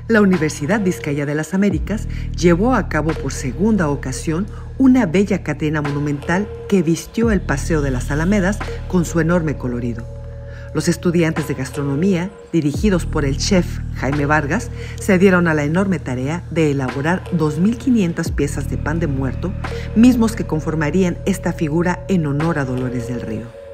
La Universidad Vizcaya de las Américas llevó a cabo por segunda ocasión una bella cadena monumental que vistió el Paseo de las Alamedas con su enorme colorido. Los estudiantes de gastronomía, dirigidos por el chef Jaime Vargas, se dieron a la enorme tarea de elaborar 2.500 piezas de pan de muerto, mismos que conformarían esta figura en honor a Dolores del Río.